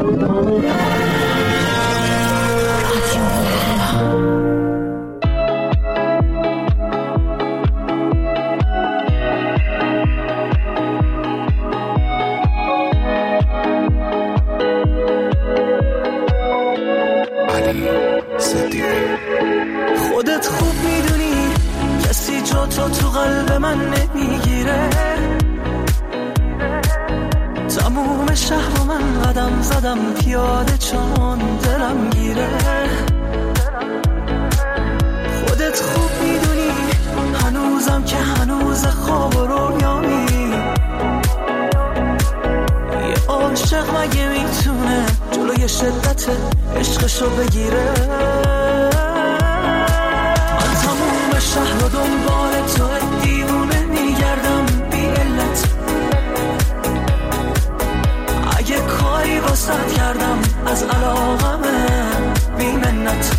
خودت خوب میدونی کسی جا تو قلب من نمیگیره. تموم شهر من قدم زدم پیاده چون دلم گیره. خودت خوب میدونی هنوزم که هنوز خواب و رویامی. یه عاشق مگه میتونه جلوی شدت عشقشو بگیره؟ من تموم شهر و دنبال تو دیوونه میگردم بی علت. اگه کاری واسط کردم از علاقمه بی منت.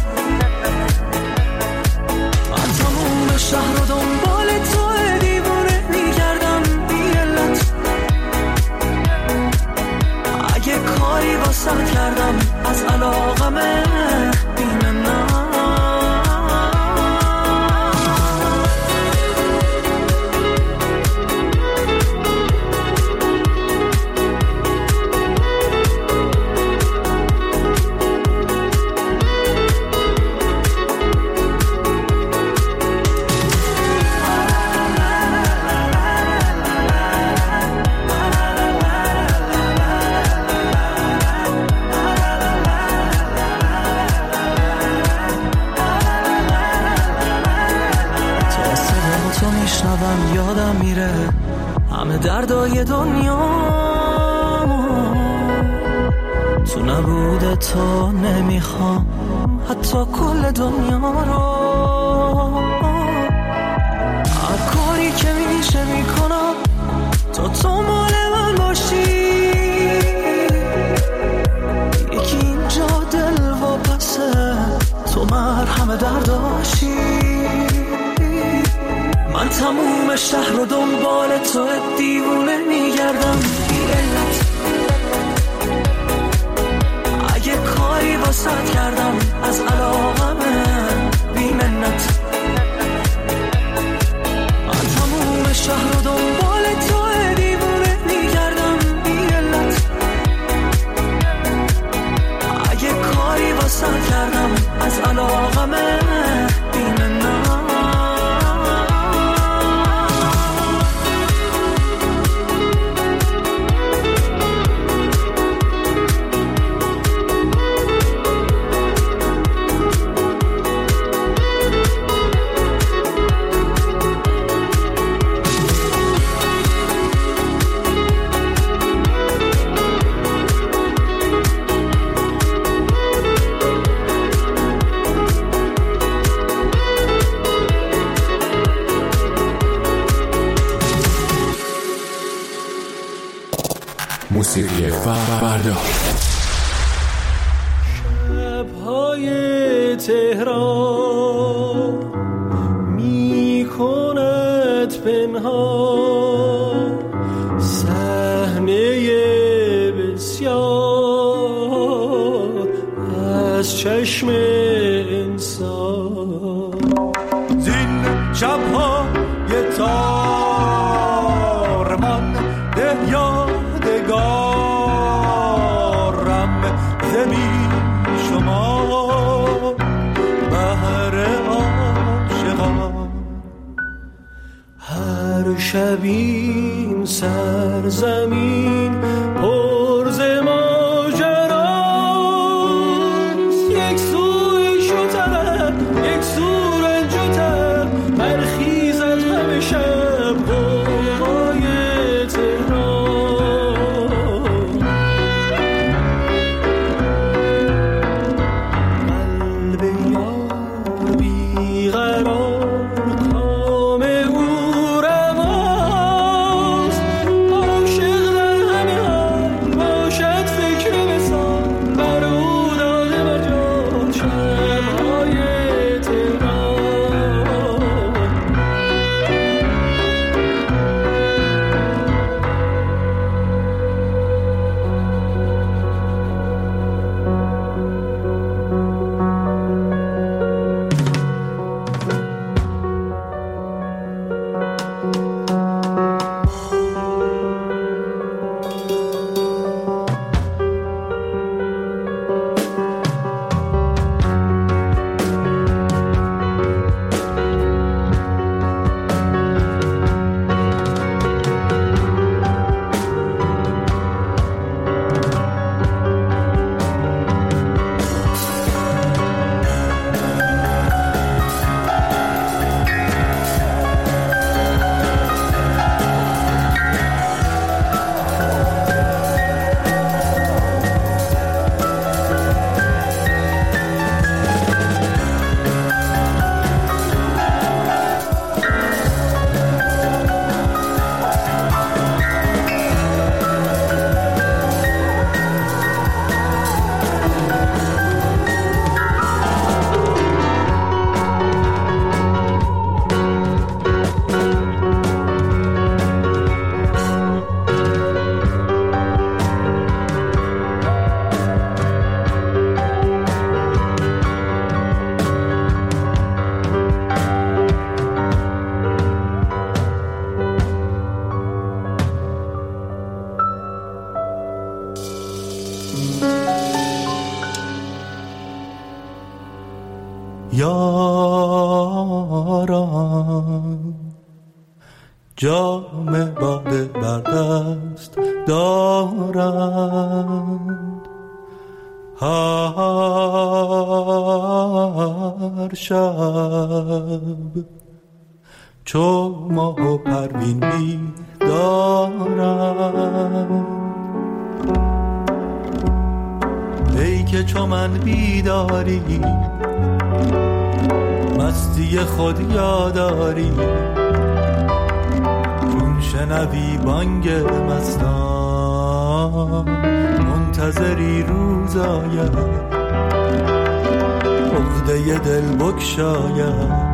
من تموم شهر و دنبال تو دیوونه میگردم بی علت. اگه کاری واسط کردم از علاقمه بی منت. یادم میره همه دردای دنیا. تو نبوده تو نمیخوام حتی کل دنیا رو. هر کاری که میشه میکنم تو مال من باشی. یکی اینجا دل و پسه تو مرهم درداشی. من تموم شهر و دنبال تو دیوونه میگردم بی علت. اگه کاری واسط کردم از علاقمه بی منت. من تموم شهر و دنبال تو دیوونه میگردم بی علت. اگه کاری واسط کردم از علاقمه بی منت. موسیقی فردا. شب‌های تهران می‌کند پنهان صحنه بسیار از چشم انسان. زین شب‌های تار من ده یادگارم زمین شما بهر عاشقان. هر شب این سرزمین پر ز ماجراست. یک سوی شتر یک سو رنجتر برخیزد همه شب غوغای تهران. قلب یار بیقرار کام او رواست. عاشق در همه یاران جام باده بر دست دارند، هر شب چو ماه و پروین بیدارند. ای که چو من بیداری مستی خود یاداری، چون شنوی بانگ مستان منتظری روز آید، عقده دل بگشاید،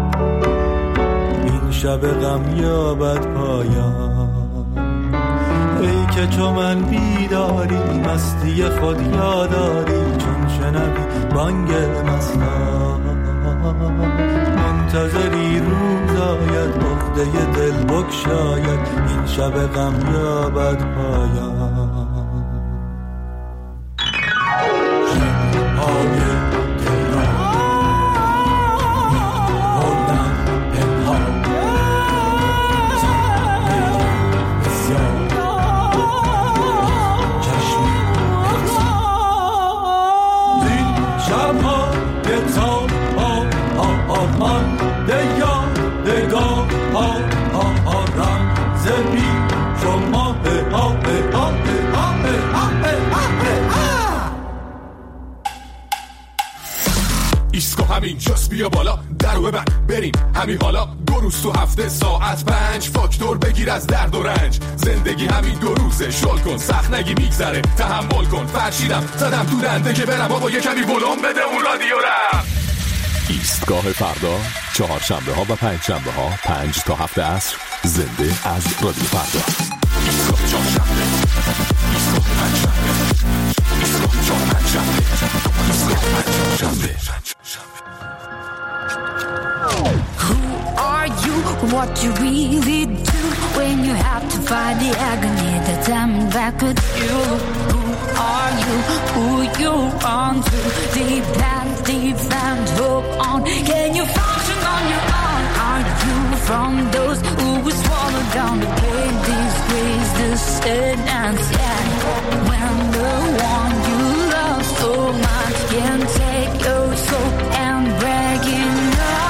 این شب غم یابد پایان. ای که چو من بیداری مستی خود یاداری، چون شنوی بانگ مستان منتظری روز آید، عقده دل بگشاید، این شب غم یابد پایان. اینجاست بیا بالا درو ببند بریم همین حالا، 2 روز تو هفته ساعت 5 فاکتور بگیر از درد و رنج. زندگی همین 2 روزه، شل کن سخت نگی میگذره، تحمل کن فرشیدم زدم تو دنده که برم بابا یه کمی ولوم بده اون رادیو رم. ایستگاه فردا 4 شنبه ها و 5 شنبه ها 5 تا 7 عصر زنده از رادیو فردا. ایستگاه 4 شنبه، ایستگاه 5 شنبه، ایستگاه 4 5 شنبه، ایستگاه 5 شنبه. Who are you? What you really do when you have to fight the agony that's coming back with you? Who are you? Who you on to? Deep and hope on. Can you function on your own? Are you from those who will swallow down the pain, disgrace, the sadness? Yeah, when the one you love so much can take your soul and break it down.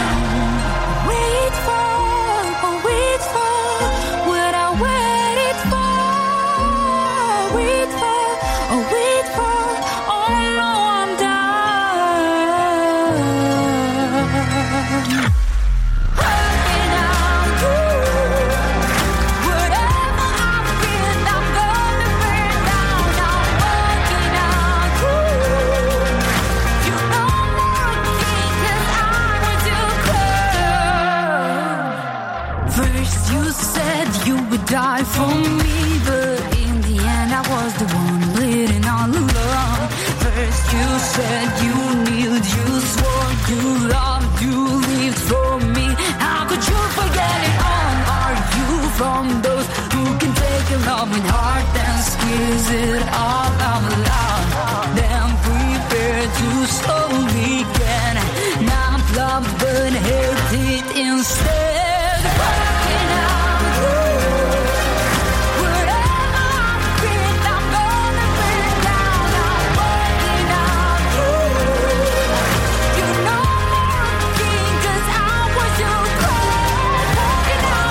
Die for me, but in the end I was the one bleeding all alone. First you said you kneeled, you swore you loved, you lived for me. How could you forget it all? Are you from those who can take a loving heart and squeeze it all out loud? Then prepare to slowly get not love but hate it instead. Working out.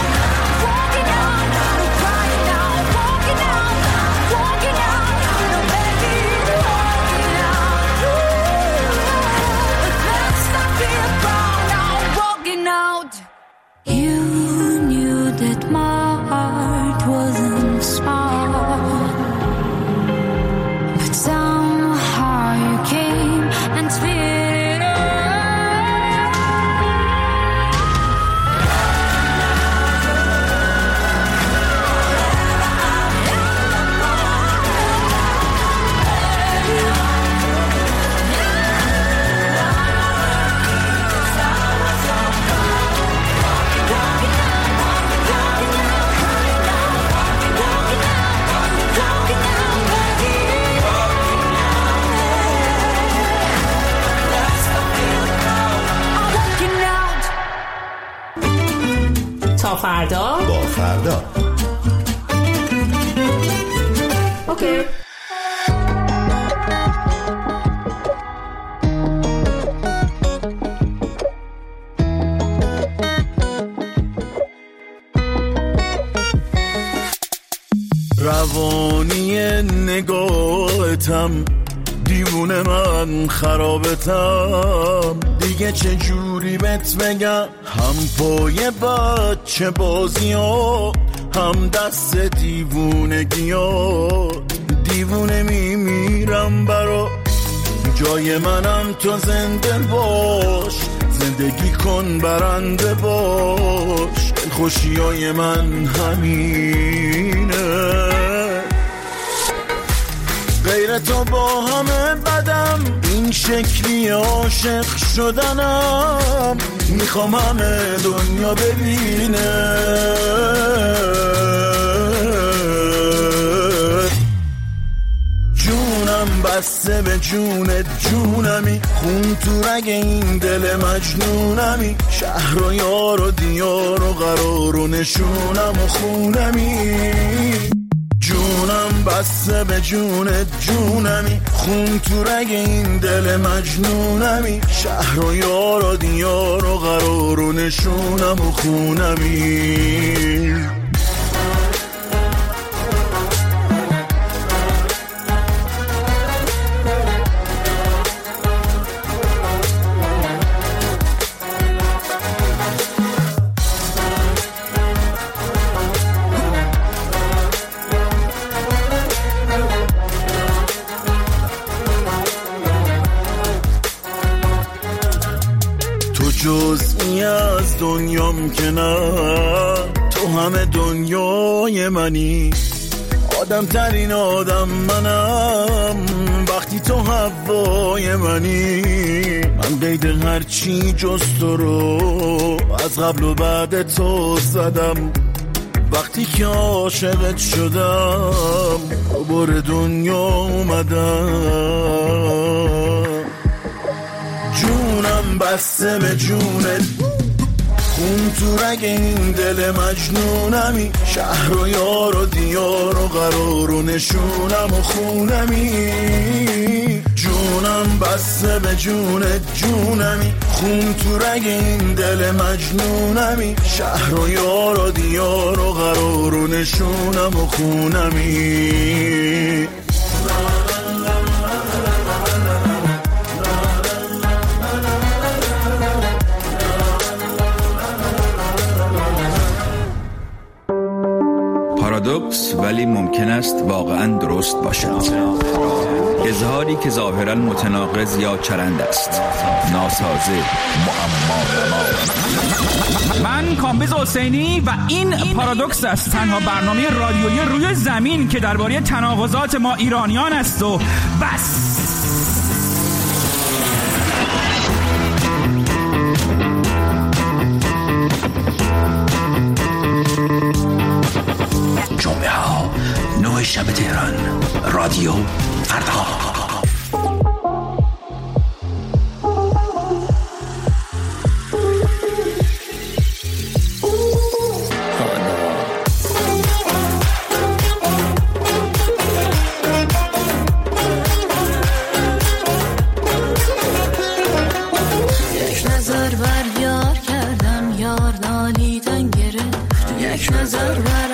Walking out, فردا با فردا. اوکی. روانی نگاهتم دیوونه من خرابتم دیگه چه جوری بهت بگم هم پای بچه بازی ها هم دست دیوونگی ها دیوونه میمیرم برا جای منم تو زنده باش زندگی کن برنده باش خوشیای من همینه غیر تو با همه بدم این شکلی عاشق شدنم میخوام همه دنیا ببینه جونم بسته به جونت جونمی خون تو رگ این دل مجنونمی شهر و یار و دیار و قرار و نشونم و خونمی جونم بسته به جونت جونمی خون تو رگ این دل مجنونمی شهر و یار و دیار و قرار و نشونم و خونمی جزئی از دنیام که نه تو همه دنیای منی آدم ترین آدم منم وقتی تو هوای منی من قید هرچی جز تو رو از قبل و بعد تو زدم وقتی که عاشقت شدم دوباره دنیا اومدم جونم بسته به جونت خون تو رگ این دل مجنونمی شهر و یار و دیار و قرار و نشونم و خونمی جونم بسته به جونت جونمی خون تو رگ این دل مجنونمی شهر و یار و دیار و قرار و نشونم و خونمی پارادوکس ولی ممکن است واقعا درست باشد اظهاری که ظاهرا متناقض یا چرند است ناسازه معما. من کامبیز حسینی و این پارادوکس است تنها برنامه رادیویی روی زمین که درباره تناقضات ما ایرانیان است و بس. جمعه ها 9 شب تهران رادیو فردا. یک نظر بر یار کردم یار نالیدن گرفت یک نظر بر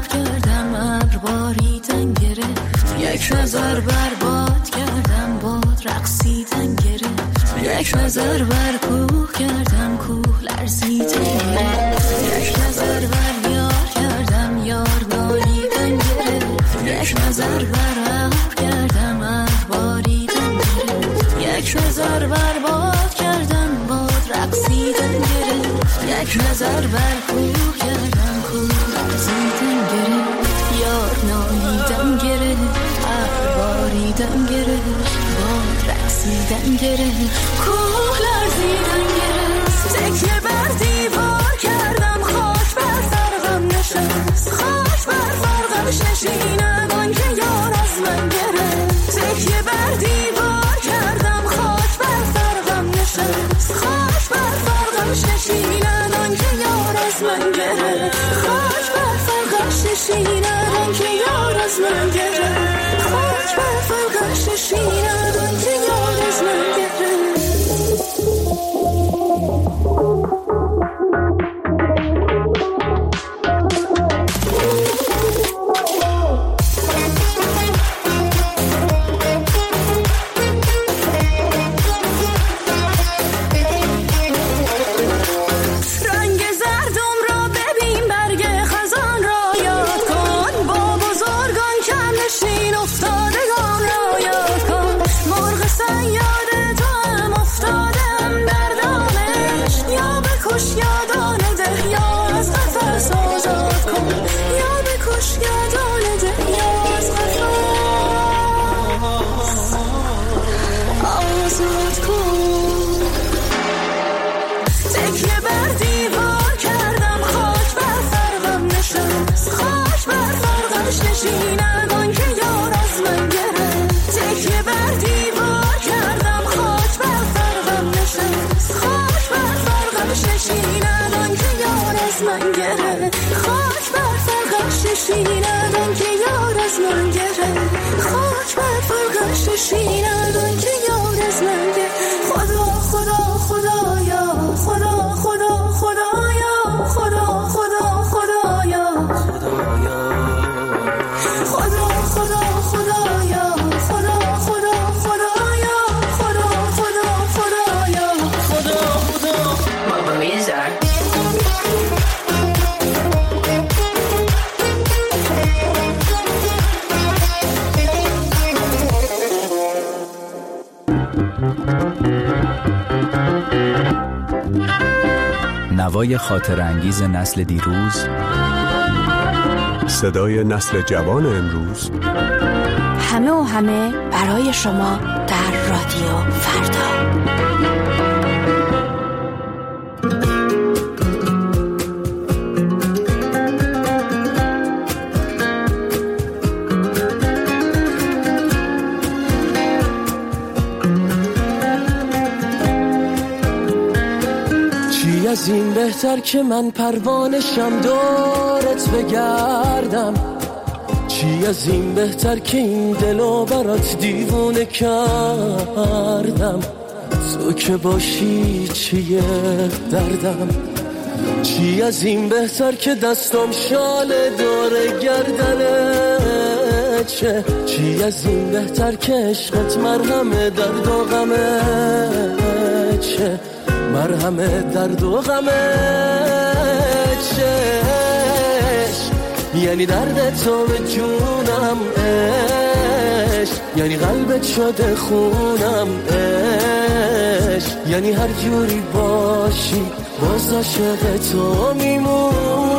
یک نظر بر باد کردم باد رقصیدن گرفت یک نظر بر کوه کردم کوه لرزیدن گرفت یک نظر بر یار کردم یار نالیدن گرفت یک نظر بر ابر کردم ابر باریدن گرفت یک نظر بر باد کردم باد رقصیدن گرفت یک نظر بر کوه کردم کوه لرزیدن گرفت یار نالیدن گرفت باریدن گرفت باد رقصیدن گرفت کوه لرزیدن گرفت تکیه بر دیوار کردم خاک بر فرقم نشست خاک بر فرقم نشیند آنکه یار از من گرفت تکیه بر دیوار کردم خاک بر فرقم نشست خاک بر فرقم نشیند آنکه یار از من گرفت از من گرفت خاک بر فرقش نشیند اون که یار از من گرفت نوای خاطر انگیز نسل دیروز، صدای نسل جوان امروز، همه و همه برای شما در رادیو فردا. از این بهتر که من پروانشم دورت بگردم، چی از این بهتر که این دلو برات دیوونه کردم، تو که باشی چیه دردم، چی از این بهتر که دستم شال دور گردنه، چی از این بهتر که عشقت مرهم درد و غمه، مرهم درد و غمه، یعنی درد تو به جونم عشق، یعنی قلبت شده خونم عشق، یعنی هر جوری باشی باز عاشق تو میمونم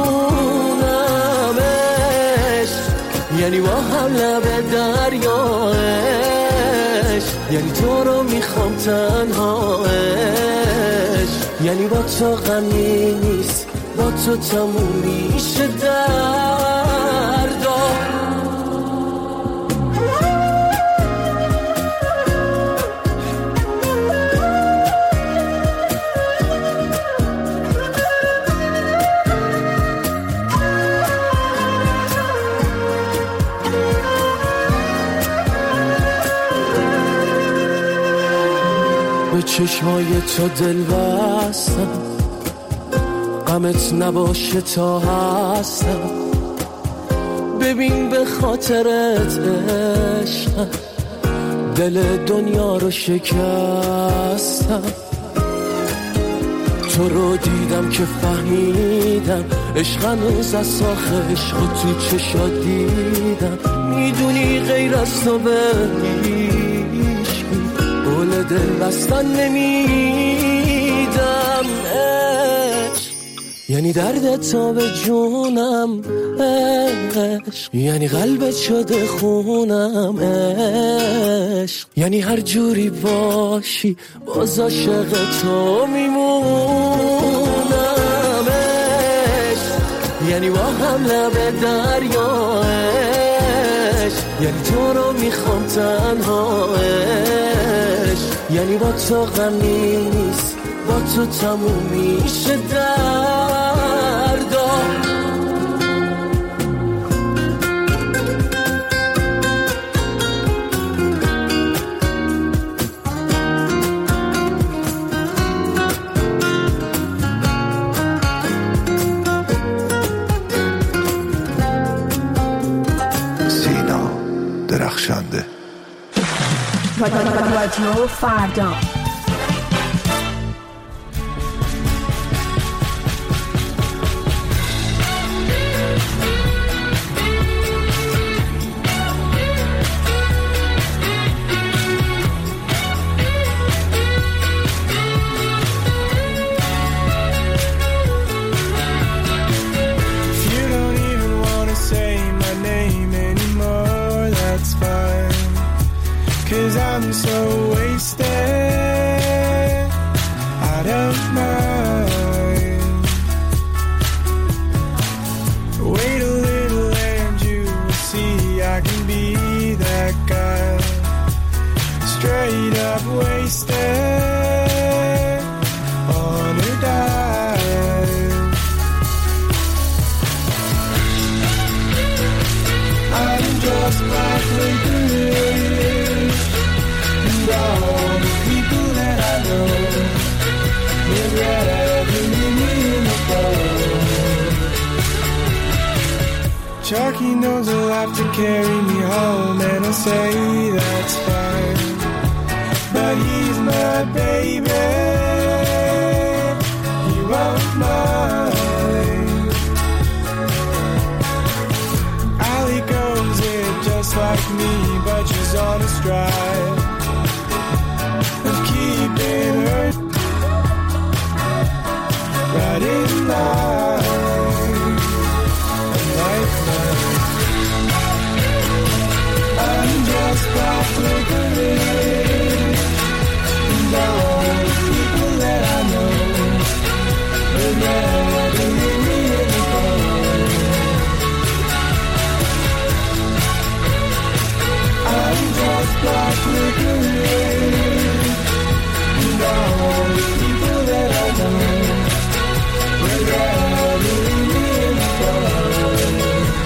عشق، یعنی با هم لب دریا عشق، یعنی تو رو میخوام تنها عشق، یعنی با تو غمی نیست با تو تموم میشه دردا. به چشمای تو دل بستم، غمت نباشه تا هستم، ببین به خاطرت عشقم دل دنیا رو شکستم، تو رو دیدم که فهمیدم عشق هنوز از ساخ عشق تو چشات دیدم، میدونی غیر از تو به هیچ قول دل بستن نمیدم، یعنی درد تو به جونم عشق، یعنی قلبت شده خونم عشق، یعنی هر جوری باشی باز عاشق تو میمونم عشق، یعنی با هم لب دریا عشق، یعنی تو رو میخوام تنها عشق، یعنی با تو غمی نیست با تو تموم میشه دردا. رادیو فردا. I'm so wasted, I don't mind. Wait a little and you will see I can be that guy. Straight up wasted on a dive. I'm just like licorice. All the people that I know would rather leave me in the cold. Chucky knows he'll have to carry me home, and I'll say that's fine. But he's my baby, he won't mind. Allie goes it just like me, but she's on a strike. Keeping her right in line, like mine. I'm just like licorice, and all the people that I know would rather leave me in the cold. I'm just like licorice. All the people that I know would rather leave me in the cold.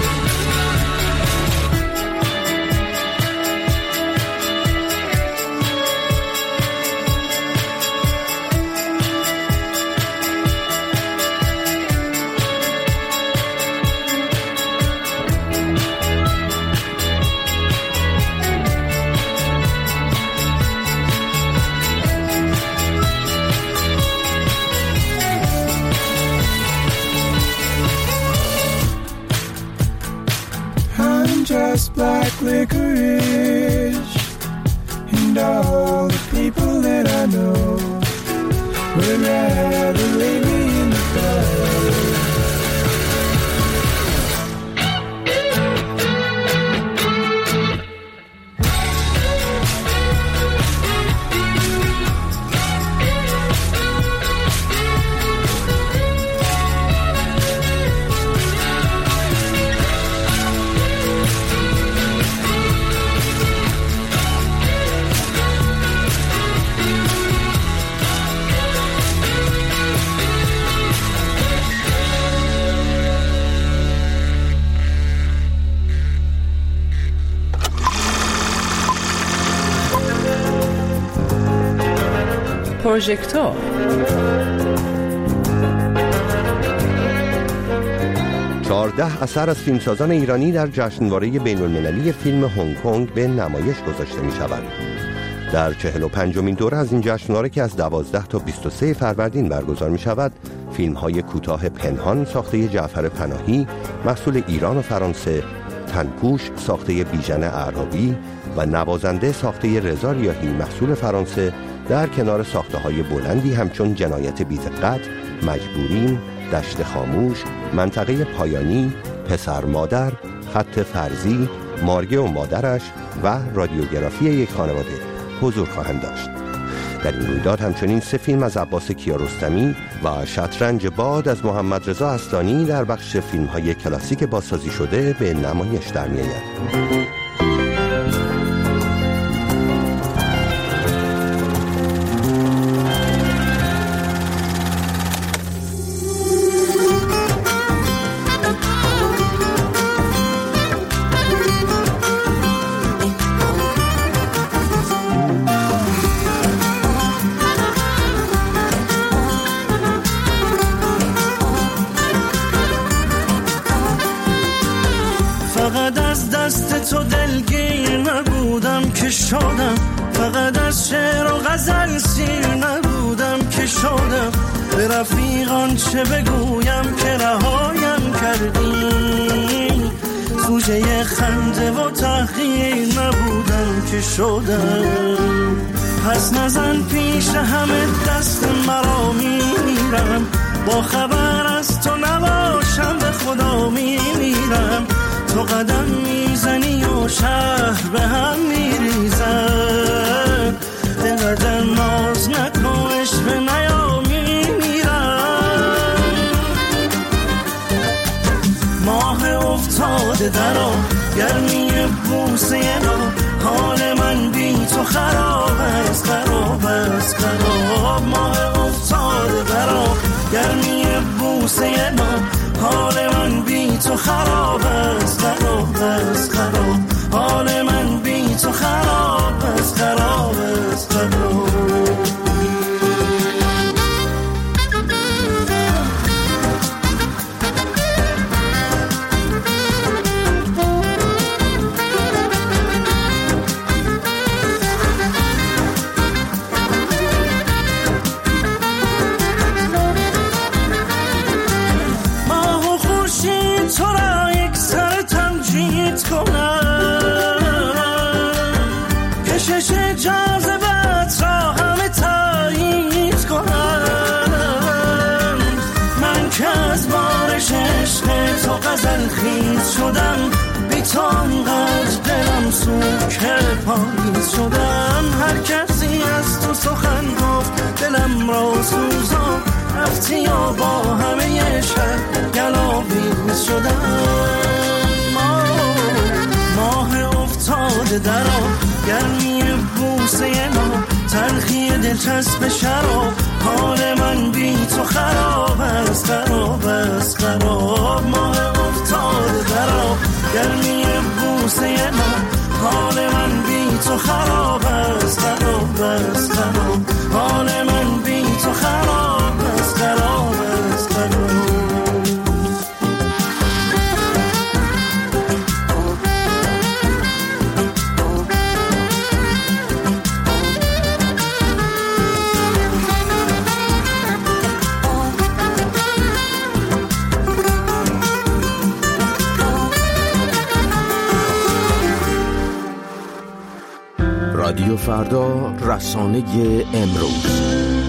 Just black licorice, and all the people that I know would rather leave me in the cold. پروژکتور. چهارده اثر از فیلمسازان ایرانی در جشنواره بین‌المللی فیلم هنگ کنگ به نمایش گذاشته می شود. در 45مین دوره از این جشنواره که از 12 تا 23 فروردین برگزار می شود، فیلم های کوتاه پنهان ساخته جعفر پناهی محصول ایران و فرانسه، تنپوش ساخته بیژن اعرابی و نوازنده ساخته رضا ریاحی محصول فرانسه در کنار ساخته های بلندی همچون جنایت بی‌دقت، مجبوریم، دشت خاموش، منطقه پایانی، پسر مادر، خط فرضی، مارگه و مادرش و رادیوگرافی یک خانواده حضور خواهند داشت. در این رویداد همچنین 3 فیلم از عباس کیارستمی و شطرنج باد از محمد رضا استانی در بخش فیلم‌های کلاسیک بازسازی شده به نمایش در می‌آید. فقط از شعر و غزل سیر نبودم که شدم، به رفیقان چه بگویم که رهایم کردی، سوژه خنده و تحقیر نبودم که شدم. پس نزن پیش همه دست مرا میمیرم، با خبر از تو نباشم به خدا میمیرم. تو قدم میزنی و شهر به هم میریزم، اینقدر ناز نکنش به نیا میمیرم. ماه افتاده درا گرمی بوسه را، حال من بی تو خراب است خراب است خراب. ماه افتاده درا گرمی بوسه را، حال من بی تو خراب است خراب است خراب. حال من بی تو خراب است خراب است خراب. کشش جاذبت را همه تایید کنم، من که از بارش عشق تو غزل خیز شدم، بی تو انقدر دلم سوخت که پاییز شدم. هر کسی از تو سخن گفت دلم را سوزان، رفتی و با همه شهر گلاویز شدم. ماه افتاده درا گرمی بوسه ما، تلخی دلچسب شراب، حال من بی تو خراب است خراب است خراب. ماه افتاده درا گرمی بوسه ما، حال من بی تو خراب است خراب است خراب. حال من بی تو خراب است خراب است خراب. رادیو فردا، رسانه امروز.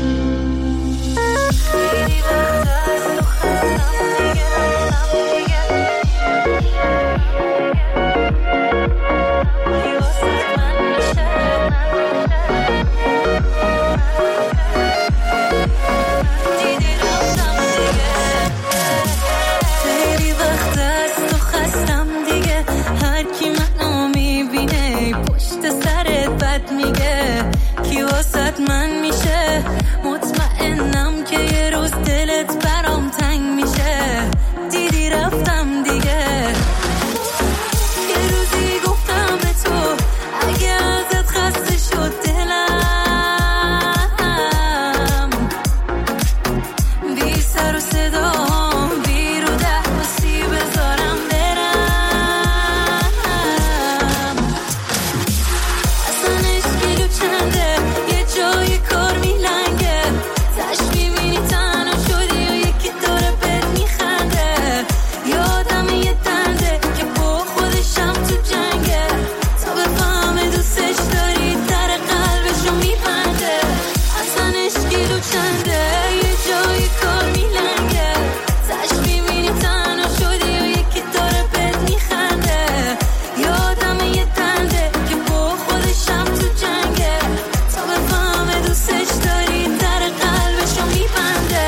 من میشه مطمئنم که یه روز دلت برام تنگ میشه. دیدی رفتم دیگه، یه روزی گفتم به تو اگه ازت خسته شد دلم، بی سر و صدا بی رو دستی بذارم برم. اصلا اشکیلو چنده جای کار میلنگه، تش میبینی تنها شدی و یکی داره بهت میخنده. یادم یه دنده که با خودشم تو جنگه، تا بفهمه دوستش داری در قلبشو میبنده. اصلا عشقی رو چنده یه جای کار میلنگه، تش میبینی تنها شدی و یکی داره بهت میخنده. یادم یه دنده که با خودشم تو جنگه، دوستش داری در قلبشو میبنده.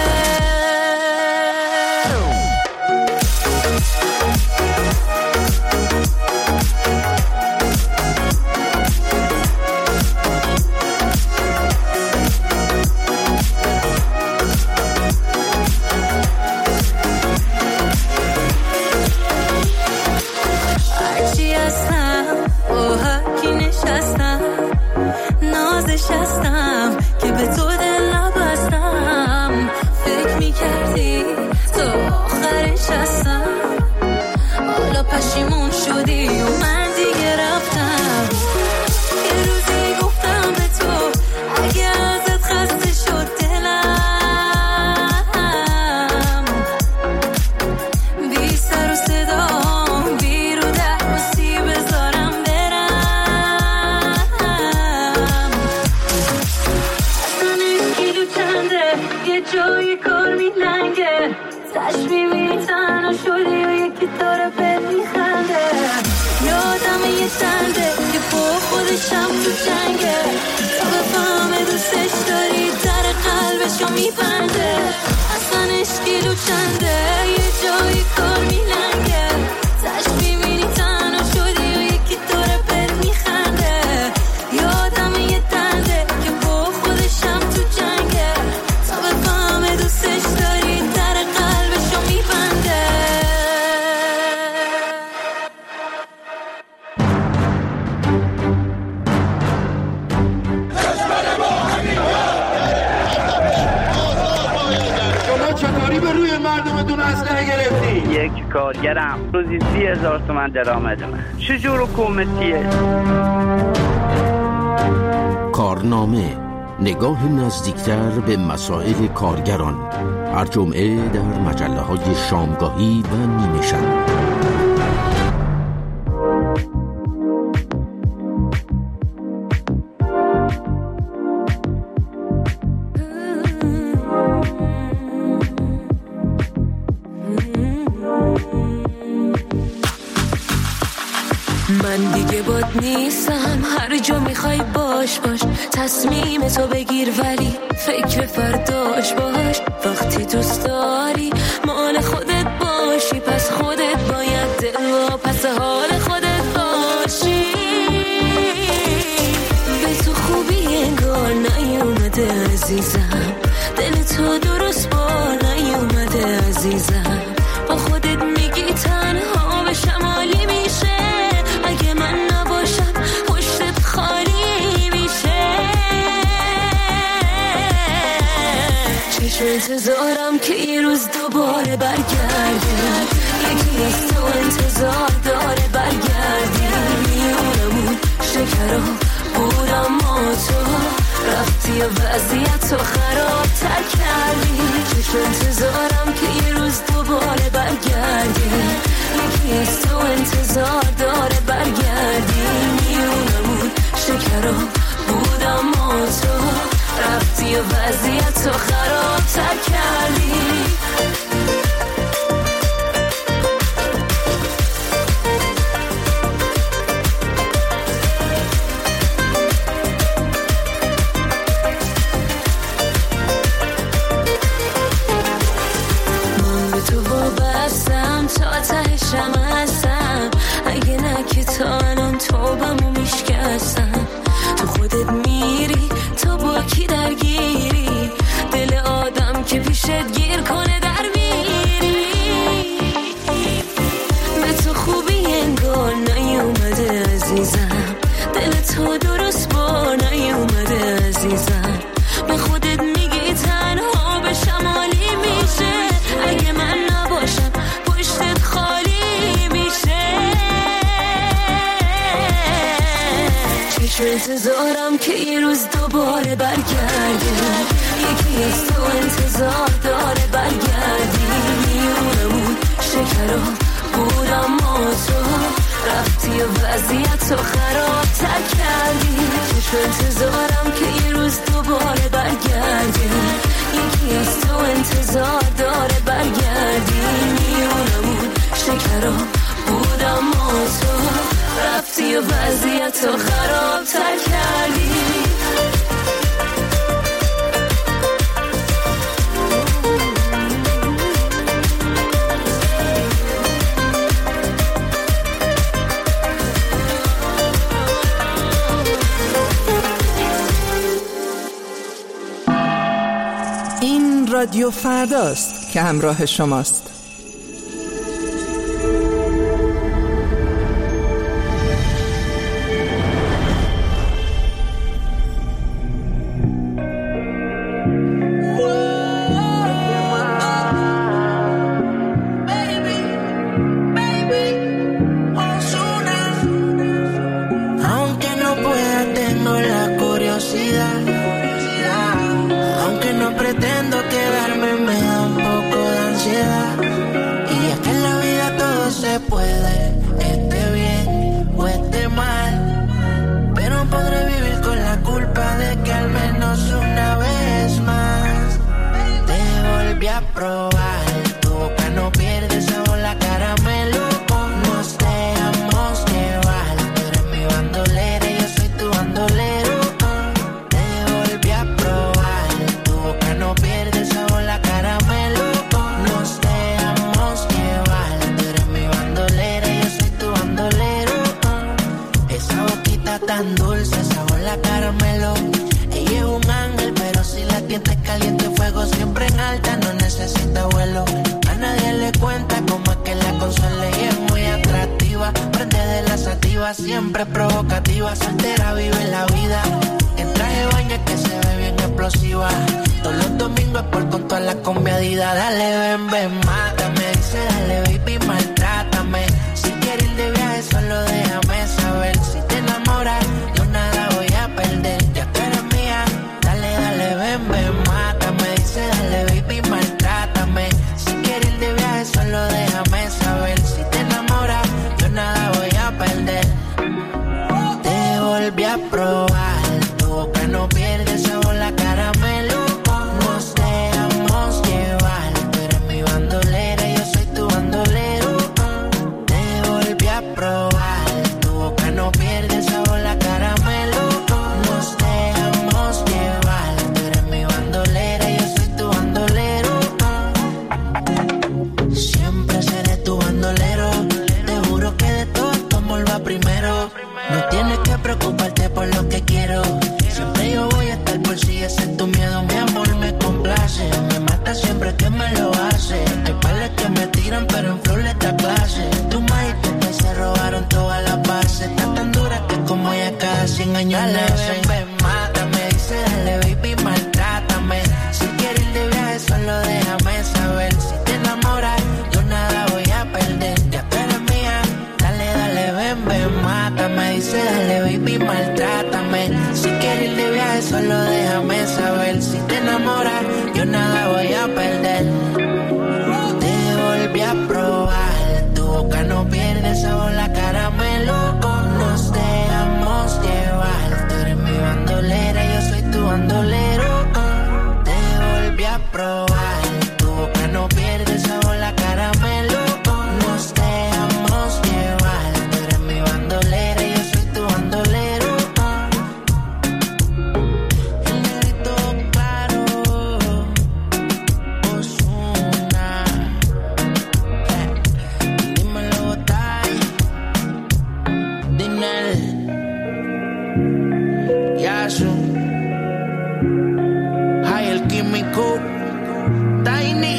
هرچی هستم با هرکی نشستم، نازش هستم که به تو دل نبستم. فکر میکردی تو آخرش هستم، حالا پشیمون شدی و من دیگه رفتم. یه روزی گفتم به تو میخنده که با خودشم تو جنگه تا بفهمه دوستش داری در قلبشو میبنده اصلا اشکیلو چنده یه جایی کار میلنگه تش میبینی تنها شدی و یکی داره بهت میخنده یادم یه دنده که با خودشم تو جنگه تا بفهمه دوستش داری در قلبشو میبنده چطوری به روی مردمتون اسلحه گرفتی؟ یک کارگرم روزی 30,000 تومان درآمد من چجور حکومتیه؟ کارنامه، نگاه نزدیکتر به مسائل کارگران، هر جمعه در مجله‌های شامگاهی و نیمه شب. من دیگه باد نیستم هر جا میخوای باش تصمیم تو بگیر ولی فکر فرداش باش وقتی دوست داری مال خودت باشی پس خودت باید دل و پس حال خودت باشی به تو خوبی انگار نیومده عزیزم دل تو درست بار نیومده عزیزم با خودت میگی تنها به شمالی میشه اگه من نباشم پشتت خالی میشه چشم انتظارم که یه روز دوباره برگردی یکی از تو انتظار داره برگردی میونمون شکرها بودم ما تو رفتی و وضعیت تو خراب تر کردی چشم انتظارم که یه روز دوباره برگردی یکی از تو انتظار داره برگردی میونمون شکرها بودم ما تو رفتی و وضعیت تو خراب تر کردی تهشم هستم اگه نه که تا الان توبمو میشکستم تو خودت میری تو با کی درگیری دل آدم که پیشت گیر کنه در میری به تو خوبی انگار نیومده عزیزم دل تو درست بار نیومده عزیزم به خودت میگی تنها به شمالی میشه اگه من نباشم پشتت خالی میشه چشم انتظارم که یه روز دوباره برگردی یکی از تو انتظار داره برگردی میونمون شکرها بودم ما تو رفتی و وضعیت تو خراب تر کردی چشم انتظارم که یه روز دوباره برگردی یکی از تو انتظار داره برگردی میونمون شکرها بودم ما تو رفتی و وضعیت تو خراب تر کردی این رادیو فرداست که همراه شماست. siempre provocativa, soltera vive la vida. En traje de baño que se ve bien explosiva. Todos los domingos por con toda la combiadida. Dale, ven, ven, mátame. Dice, dale, baby, maltrátame. Si quieres ir de viaje, solo déjame saber. Si te enamoras, yo nada voy a perder. Ya tú eres mía. Dale, dale, ven, ven, mátame. Dice, dale, baby, maltrátame. Si quieres ir de viaje, solo déjame saber. Si te enamoras, yo nada voy a perder. Te volví a probar. Tu boca no pierde sabor, la caramelo. Nos dejamos llevar. Tú eres mi bandolera, yo soy tu bandolero. Te volví a probar. Tu boca no pierde sabor, la caramelo. Nos dejamos llevar. Tú eres mi bandolera, yo soy tu bandolero. Siempre seré tu bandolero. Te juro que de todo tu amor va primero. No tienes que preocuparte por lo que quiero. Siempre yo voy a estar por si ese es tu miedo. Mi amor me complace. Me mata siempre que me lo hace. Hay pales que me tiran pero en flor le da clase. Tu maíz que se robaron todas las bases. Está tan dura que como ella cada 100 años nace. Ven, mátame. Dice dale baby, maltrátame. Si quieres ir de viaje solo déjame saber. Si te enamoras yo nada voy a perder. Ya tú eres mía. Dale, dale, ven, ven, mátame. Dice dale baby, maltrátame. Si quieres ir de viaje solo déjame saber. Si te enamoras yo nada voy a perder. Te volví a probar. Tu boca no pierde sabor, la caramelo. Nos dejamos llevar. Tú eres mi bandolera, yo soy tu bandolero. Te volví a probar. Tu boca no pierde sabor, la caramelo. Nos dejamos llevar. Tú eres mi bandolera, yo soy tu bandolero. El negrito claro, Ozuna. Dímelo, Tai, Dinel, Yasu, Hay el químico, Tiny.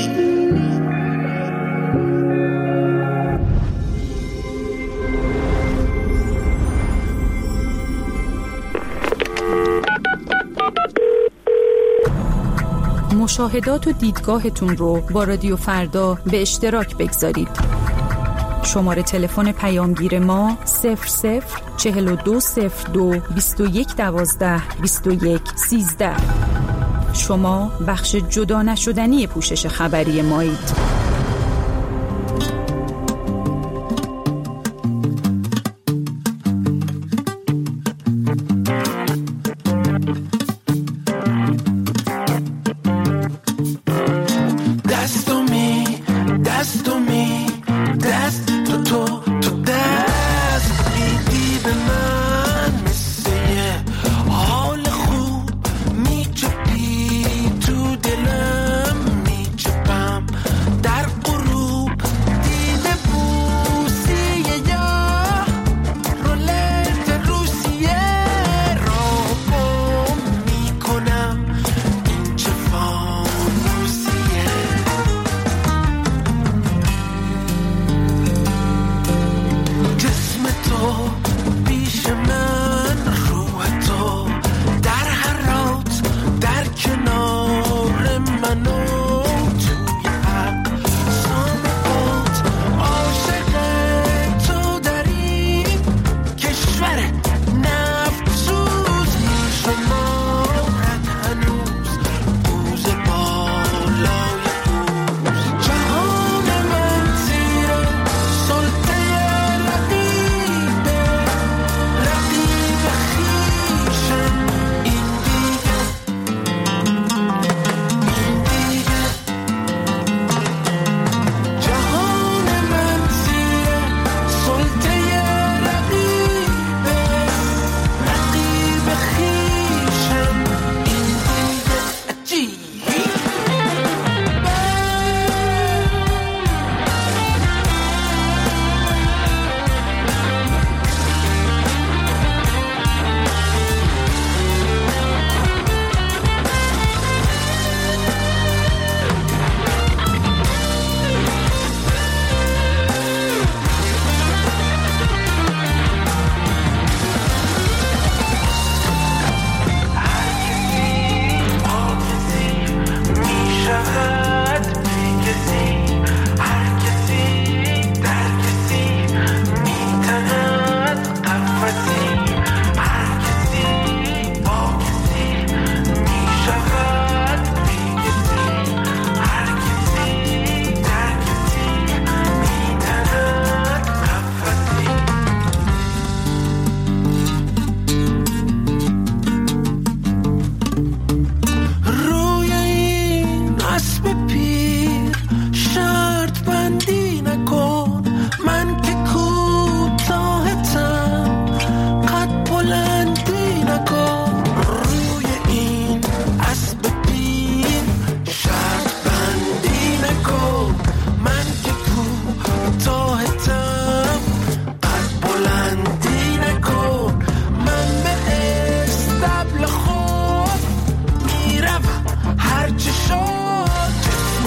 مشاهدات و دیدگاهتون رو با رادیو فردا به اشتراک بگذارید. شماره تلفن پیامگیر ما 004202 2112 2113. شما بخش جدا نشدنی پوشش خبری مایید.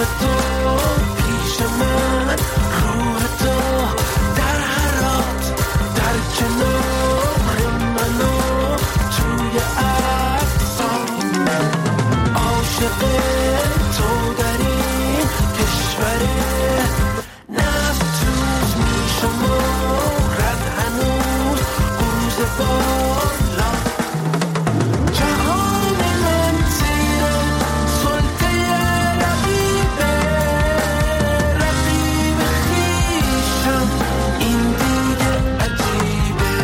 تو پیش من، روح تو در حرات در کنار منو توی اقصام، عاشق تو در این کشور نفتوز میشمارد هنوز روز بالا. جهان من زیر سلطه رقیب خویشم، این دیگه عجیبه.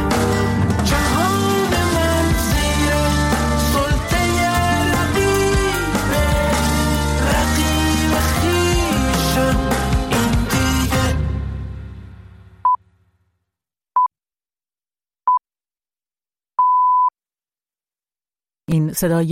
جهان من زیر سلطه رقیب خویشم، این دیگه. این صدای